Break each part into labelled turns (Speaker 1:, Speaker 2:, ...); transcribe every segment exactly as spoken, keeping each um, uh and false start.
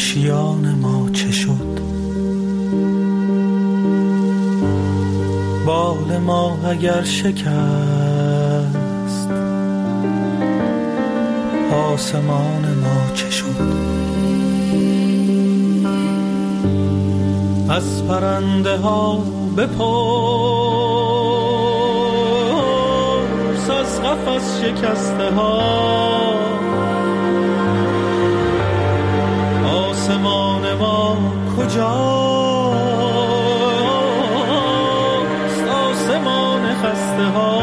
Speaker 1: آشیان ما چه شد؟ بال ما اگر شکست، آسمان ما چه شد؟ از پرنده ها بپرس، از قفس شکسته ها آسمان ما کجاست؟ آسمان خسته ها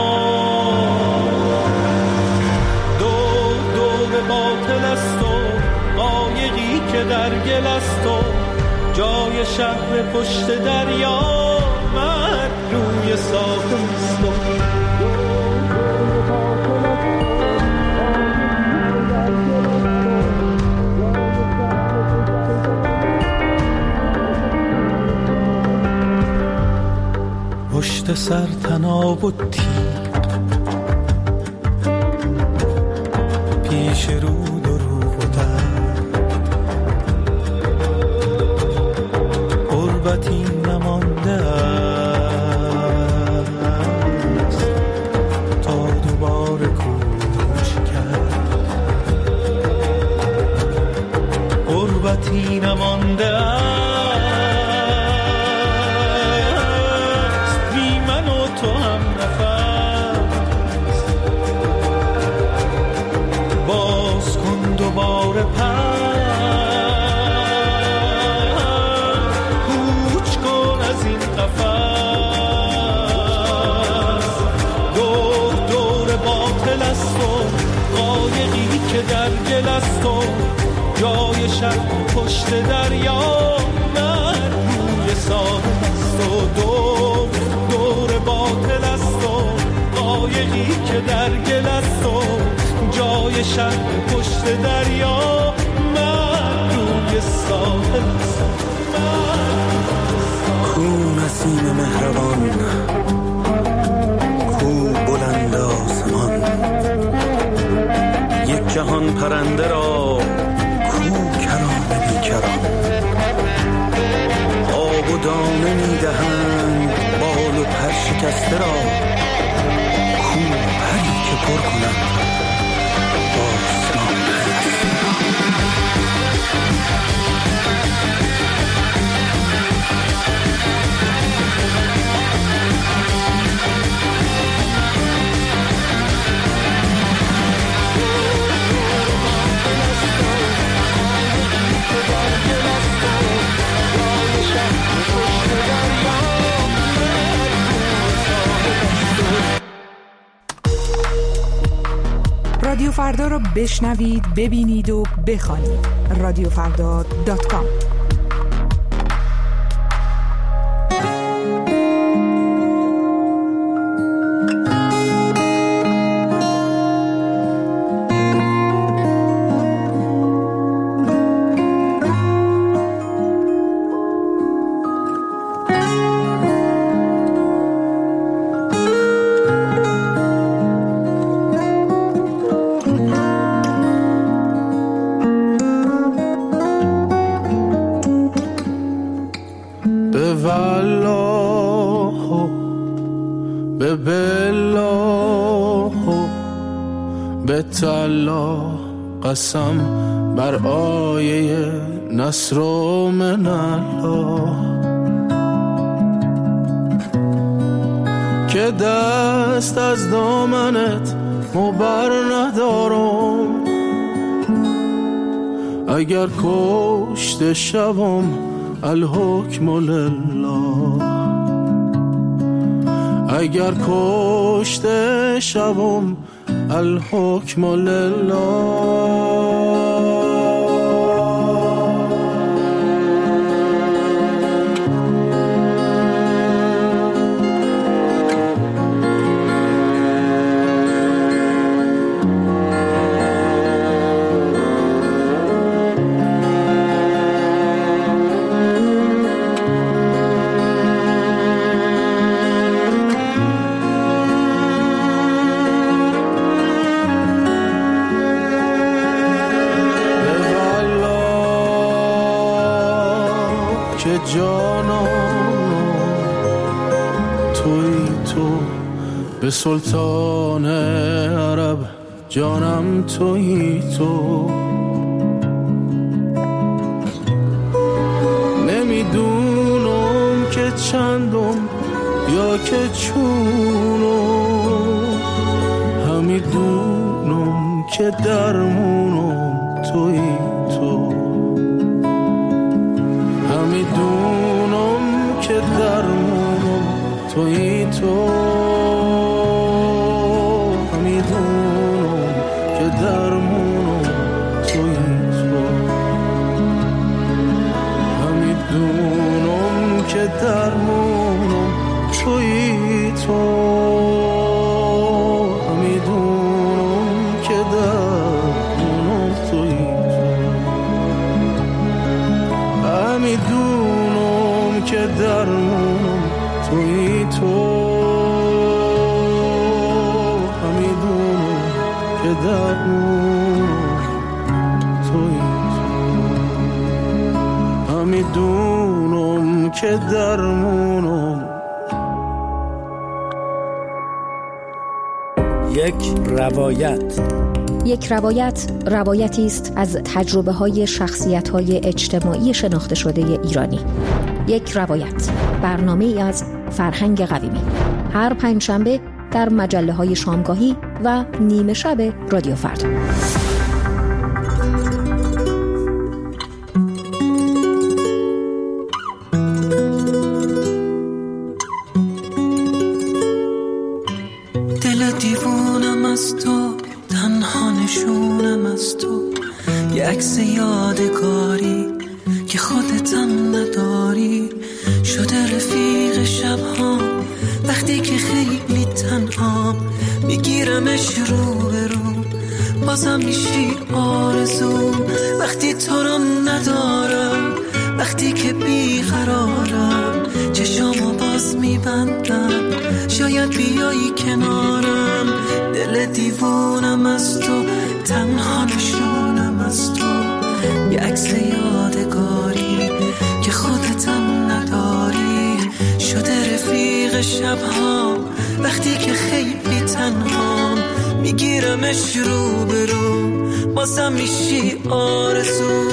Speaker 1: دور دور باطل است و قایقی که در گل است و جای شهر پشت دریا مرد روی ساحل است و پشت سر تناب و تیغ، پیش رو دروغ و ترک، غربتی نمانده است تا دوباره کوچ کرد. غربتی نمانده است تو هم نفس، باز کن دوباره پر، کوچ کن از این قفس. دور دور باطل است و قایقی که در گل است و جای شهر پشت دریا مرد روی ساحل است و دور دور باطل است و قایقی که در گل است و جای شهر پشت دریا مرد روی ساحل است.
Speaker 2: کو نسیم مهربان، کو بلند آسمان، یک جهان پرنده را کو کرام بیکران. آب و دانه میدهند بال و پر شکسته را، کو پری که پر کند آسمان.
Speaker 3: رادیو فردا را بشنوید، ببینید و بخوانید. رادیو فردا دات کام.
Speaker 4: قسم بر آیه نصر و من الله که دست از دامنت مبر ندارم. اگر کشته شوم الحکم لله، اگر کشته شوم الحکم لله. جانان توی تو، به سلطان عرب جانم توی تو. نمیدونم که چندم یا که چونم، همیدونم که درمونم توی تو، همیدونم که درمونم توی تو، همیدونم که درمونم توی تو، همیدونم که درمونم توی تو، همیدونم که درمونم توی تو، همیدونم که درمونم توی تو، همیدونم که درمونم توی تو، همیدونم که درمونم.
Speaker 5: یک روایت.
Speaker 6: یک روایت روایتی است از تجربه های شخصیت های اجتماعی شناخته شده ایرانی. یک روایت، برنامه ای از فرهنگ قویمی، هر پنجشنبه در مجله های شامگاهی و نیمه شب رادیو فردا.
Speaker 7: دل دیوونم از تو، تنها نشونم از تو، یه عکس یادگاری که خودتم نداری، شده رفیق شبها وقتی که خیلی تنها، میگیرمش رو به رو، بازم میشی آرزو وقتی تو رو ندارم، وقتی که بیقرارم چشامو باز میبندم، شاید بیایی کنارم. دل دیوونم از تو، تنها نشونم از تو، یه عکس یادگاری که خودتم نداری، شده رفیق شبها وقتی که خیلی تنها، میگیرمش رو به رو، بازم میشی آرزو.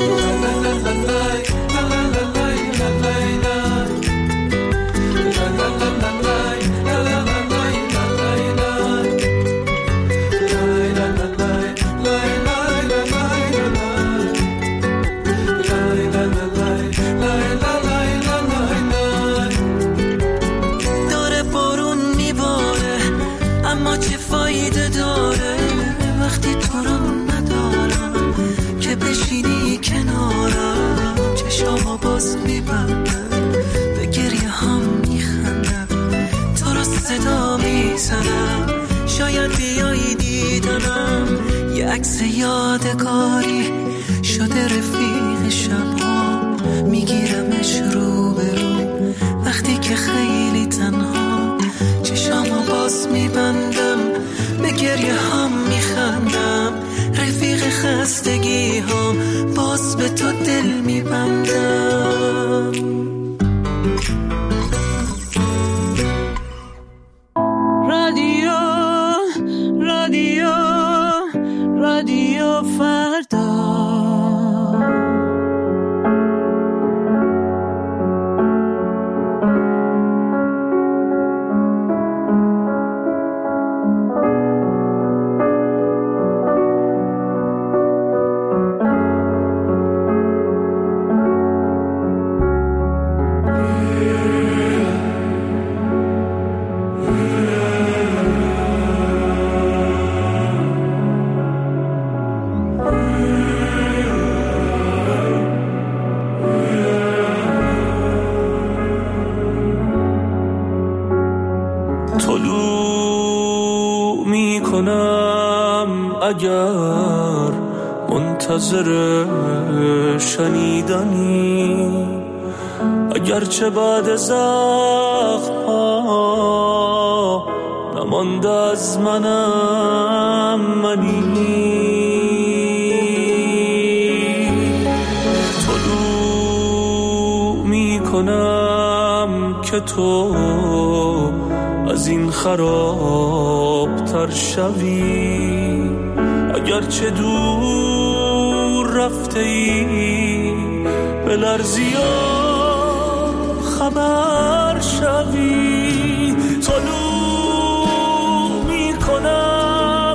Speaker 7: داره بارون میباره اما چه فایده داره وقتی تو رو ندارم، که بشینی کنارم چشامو باز میبندم، به گریه هم میخندم، تو رو صدا میزنم، شاید بیایی دیدنم، یه عکس یادگاری شده رفیق شبها، میگیرمش رو به رو وقتی که خیلی تنها، چشامو باز میبندم، به گریه هم میخندم، رفیق خستگی هم باز به تو دل میبندم. رادیو رادیو رادیو فردا. طلوع می کنم اگر منتظر شنیدنی، اگرچه بعد زخم ها نمانده از منم منی، طلوع می کنم که تو از این خراب تر شوی، اگرچه دور رفته ای به لرزیا خبر شوی. طلوع می کنم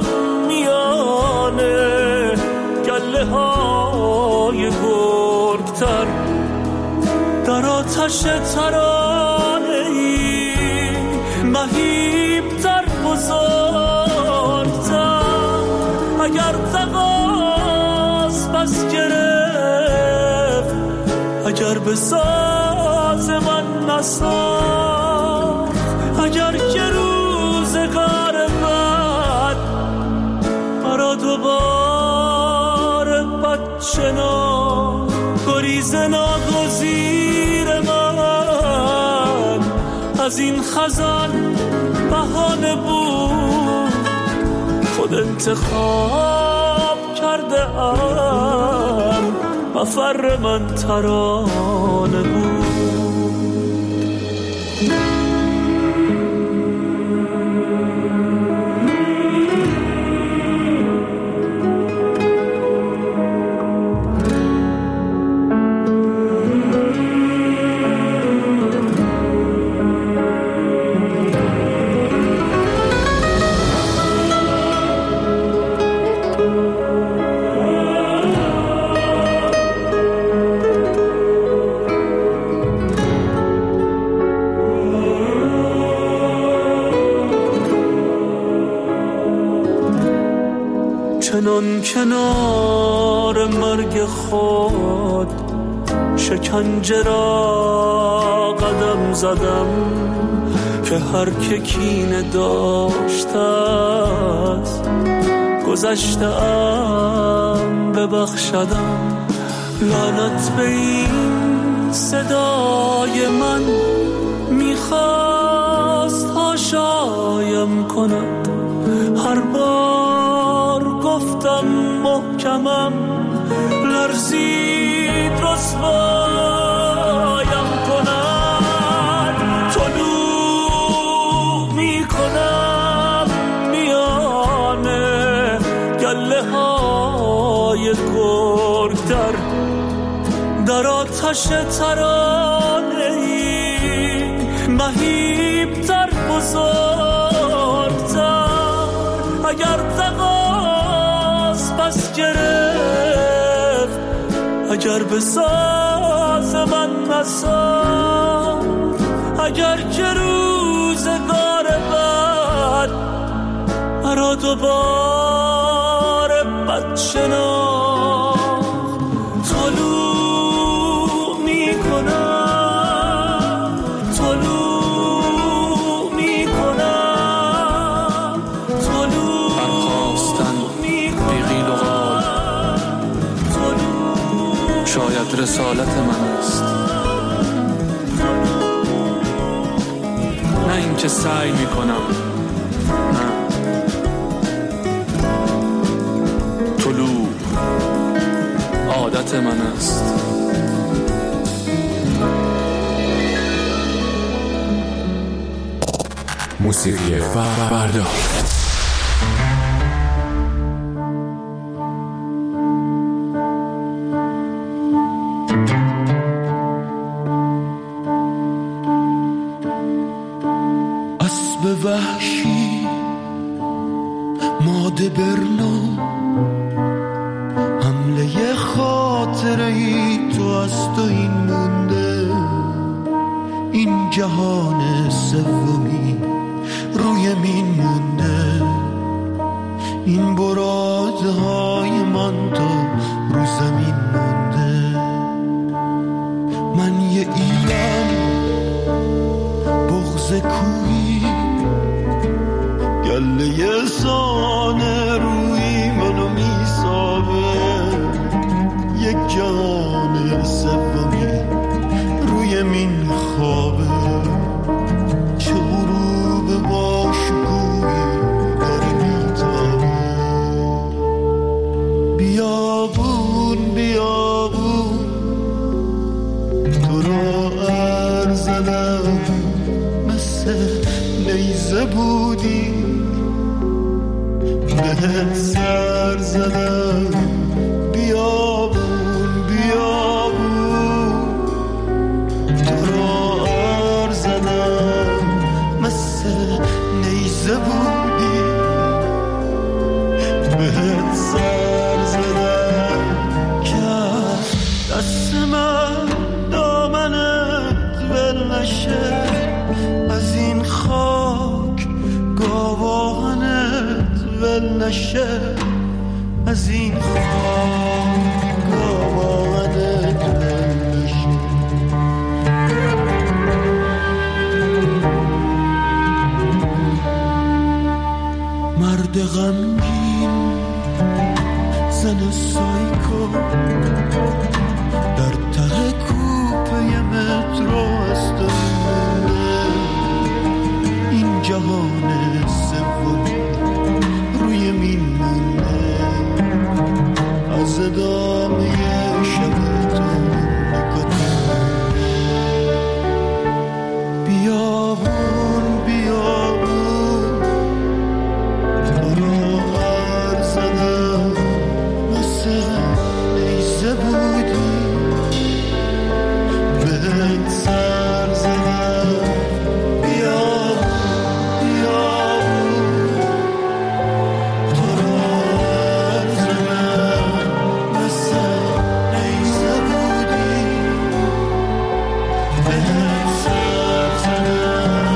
Speaker 7: میانه گله های گرگتر، در آتش ترانه ای مهیبتر بزرگتر. اگر تقاس بس گرفت، اگر به ساز من نساخت، اگر که روزگار بد مرا دوباره بد شناخت، گریز ناگزیر من از این خزان بهانه بود، خود انتخاب کرده ام مفر من ترانه بود. چنان کنار مرگ خود شکنجه را قدم زدم، که هر که کینه داشته است گذشته ام ببخشدم. لعنت به این صدای من میخواست هاشایم کند، هر بار گفتم محکمم لرزید رسوایم کند. طلوع می کنم میانه گله های گرگتر، در آتش ترانه ای مهیبتر بزرگتر. اگر تقاس بس گرفت، اگر به ساز من نساخت، اگر که روزگار بد مرا دوباره بد شناخت، طلوع می کنم، طلوع می کنم، طلوع برخواستن بیغیل و غال شاید رسالت من است، نه این که سعی می کنم، نه. طلوع عادت من است.
Speaker 8: موسیقی فردا.
Speaker 1: اسب وحشی ماده برنو، حمله خاطره ای تو از تو این مونده، این جهان سومی روی مین مونده، این برادهای من تا رو زمین مونده. من یه ایران بغض کوی، گله سانه روی منو میسابه، یک جهان سومی روی مین خوابه، چه غروب باشکوهی داره میتابه. بیابون بیابون تو را نیزه بودی بهت سر زدم بیابون بیابون تو را ار زدم مثل نیزه بودی بهت سر زدم که دست من دامنت ول نشه از این خاک گاوانت ول نشه از این خاک گاوانت ول نشه مرد غمگین زن سایکو در ته کوپه مترو است این جهان سومی روی میمونه از ادامه شب تو نگاه بیابون بیابون تو را ور زدم مثل نیزه بودی بهت سر زدم بیابون بیابون تو را ور زدم مثل نیزه بودی بهت سر زدم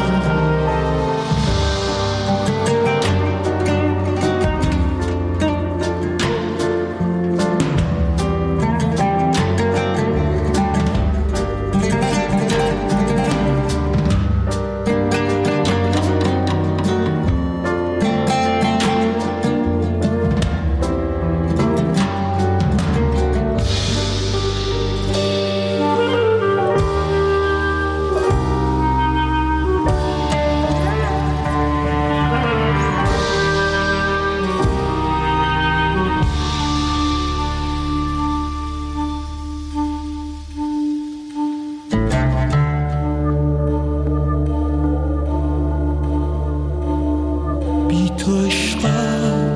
Speaker 1: بی تو عشقم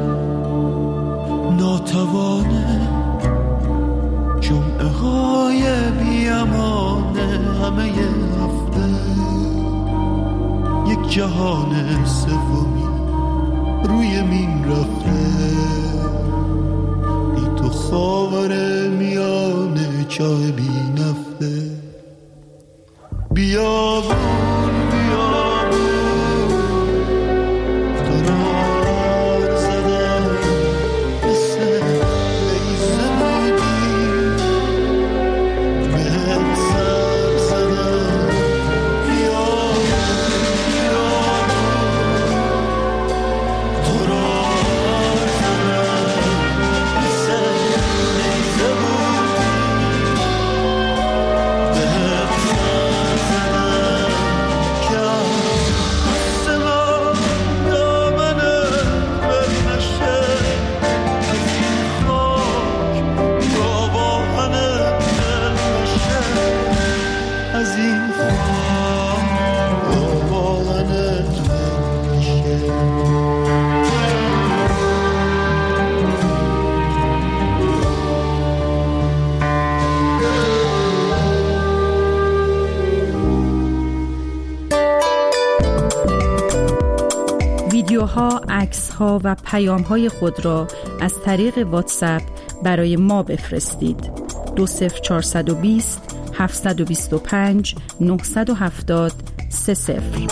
Speaker 1: ناتوانه جمعه های بی امانه همه هفته یک جهان سومی روی مین رفته بی تو خاور میانه چای بی نفته بیابون
Speaker 9: ویدیوها، عکس‌ها و پیام‌های خود را از طریق واتساپ برای ما بفرستید. دو صفر چهارصد و بیست هفتصد و بیست و پنج نهصد و هفتاد سه صفر.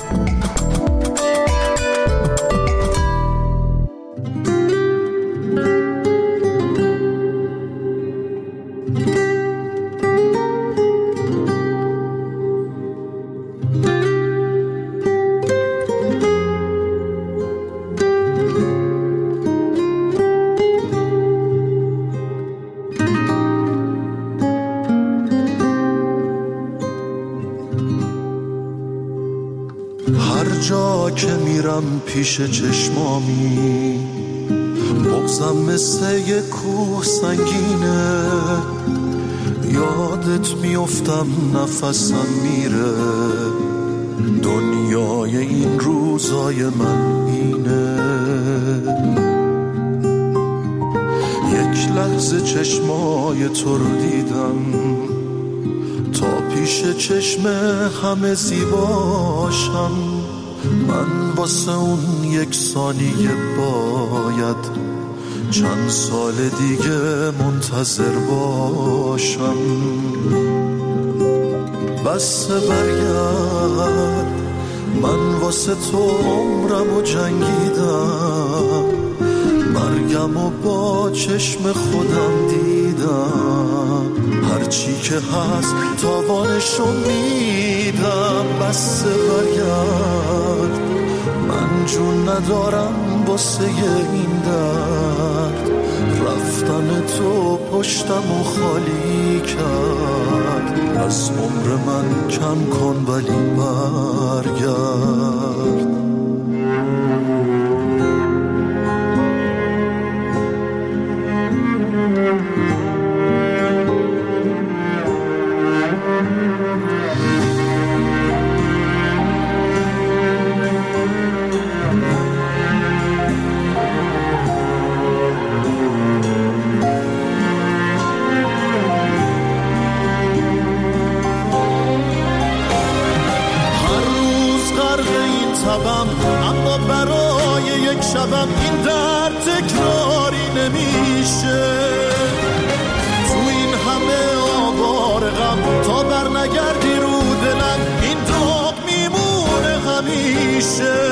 Speaker 1: هر جا که میرم پیش چشمامی بغزم مثل یک کوه سنگینه، یادت میافتم نفسم میره دنیای این روزای من اینه، یک لحظه چشمای تو رو دیدم تا پیش چشم همه زیباشم. من واسه اون یک ثانیه باید چند سال دیگه منتظر باشم. بس برگرد، من واسه تو عمرم و جنگیدم، مرگم و با چشم خودم دیدم، هرچی که هست تاوانشو میدم. بس برگرد، من جون ندارم واسه این درد، رفتن تو پشتم و خالی کرد. از عمر من کم کن ولی برگرد. اما برای یک شبم این درد تکراری نمیشه. تو این همه آوار غم تا بر نگردی رو دلم، این داغ میمونه همیشه.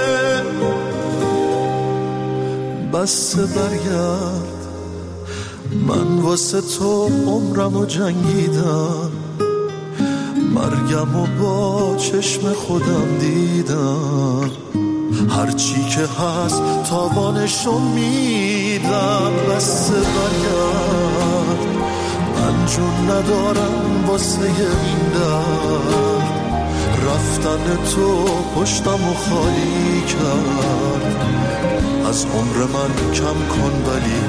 Speaker 1: بس برگرد، من واسه تو عمرمو جنگیدم، مرگم و با چشم خودم دیدم، هرچی که هست تاوانشو میدم. بس برگرد، من جون ندارم واسه این درد، رفتن تو پشتم و خالی کرد. از عمر من کم کن ولی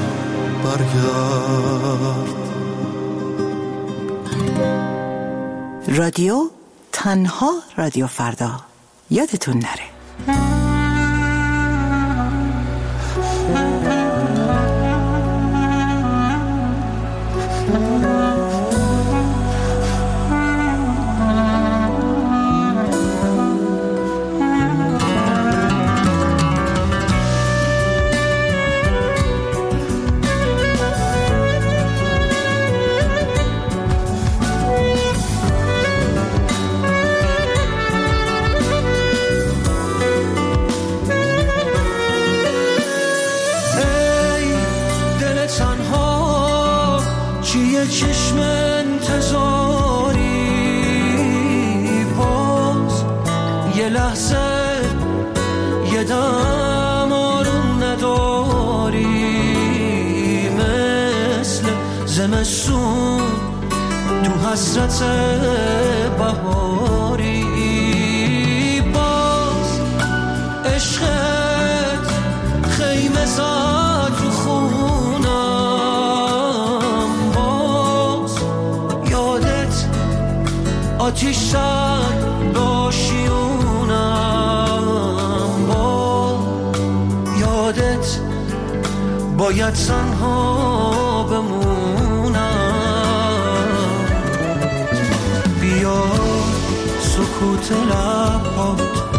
Speaker 1: برگرد.
Speaker 10: رادیو تنها رادیو فردا، یادتون نره.
Speaker 1: چشم انتظاری باز یه لحظه یه دم آروم نداری، مثل زمستون تو حسرت بهاری. باز عشقت خیمه زد رو خونم، آتیش زد باشیونم. با یادت باید تنها بمونم. بیا سکوت لبات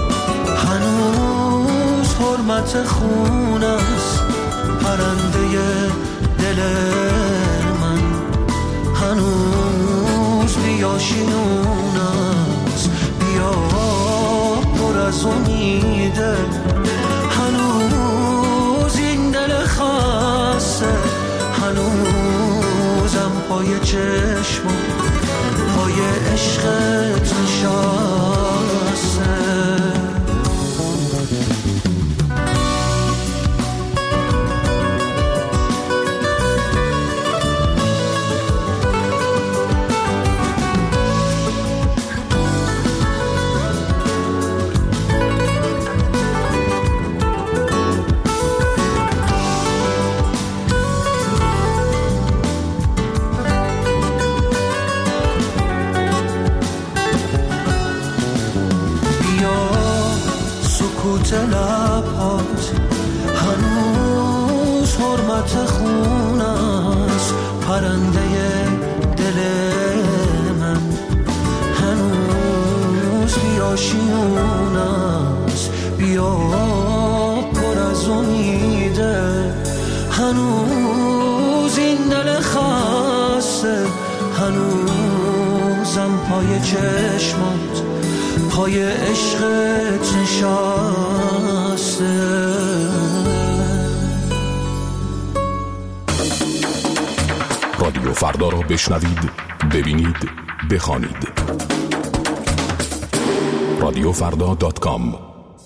Speaker 1: هنوز حرمت خون است، پرنده دل من هنوز بیاشیون است. بیا پر از امیده، هنوز این دل خسته، هنوزم پای چشم پای عشقت نشسته. هنوزم پای چشمات پای عشقت نشسته.
Speaker 8: رادیو فردا را بشنوید، ببینید، بخوانید. رادیو فردا دات کام.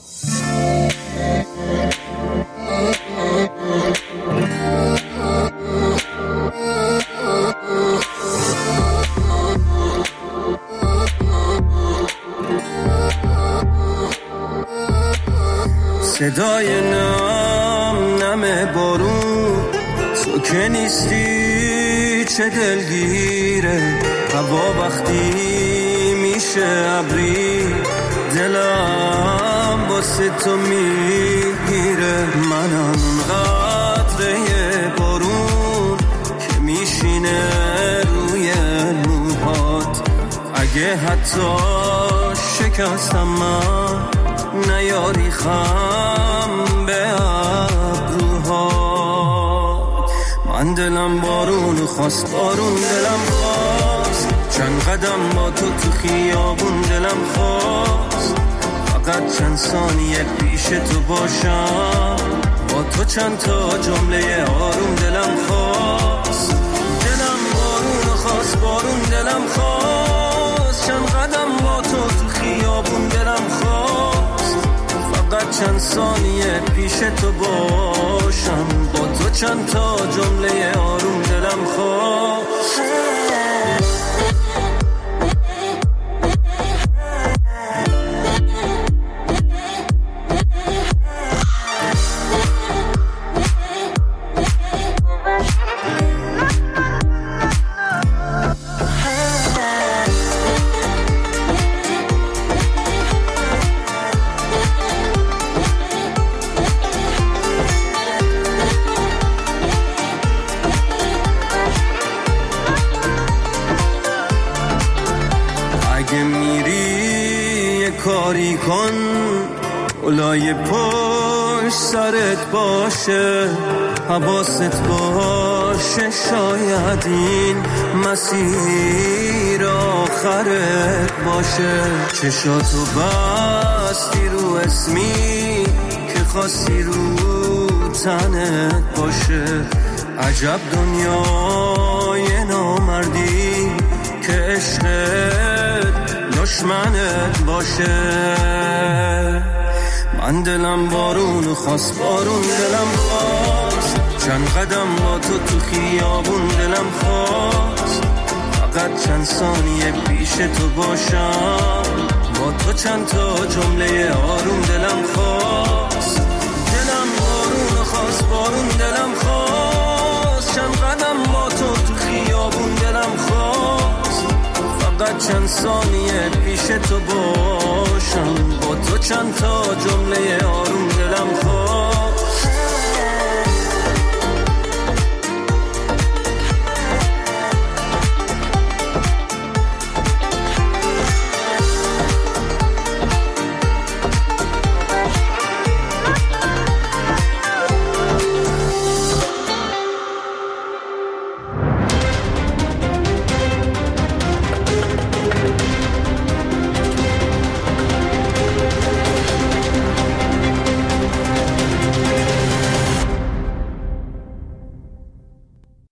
Speaker 1: صدای نم نم بارون، تو که نیستی چه دلگیره. هوا وقتی میشه ابری، دلم واسه تو میگیره. منم اون قطره بارون که میشینه روی موهات. اگه حتی شکستم من نیاری خم به ابروها. من دلم بارون خواست، بارون دلم خواست. چند قدم با تو تو خیابون دلم خواست. فقط چند ثانیه پیش تو باشم، با تو چند تا جمله آروم دلم خواست. دلم بارون خواست، بارون دلم خواست. چند قدم با تو تو خیابون دلم خواست. فقط چند ثانیه پیش تو باشم، با تو چند تا جمله آروم دلم خواست. کاری کن اولای پشت سرت باشه، حواست باشه. شاید این مسیر آخرت باشه. چشاتو بستی رو اسمی که خواستی رو تنت باشه. عجب دنیای نامردی که عشقت دشمنت باشه. من دلم بارون خواست، بارون دلم خواست. چند قدم با تو تو خیابون دلم خواست. فقط چند ثانیه پیش تو باشم، با تو چند تا جمله آروم دلم خواست. دلم بارون خواست، بارون دلم خواست. چند قدم با تو تو خیابون دلم خواست. فقط چند ثانیه پیش تو باشم، با تو چند تا جمله آروم دلم خواست.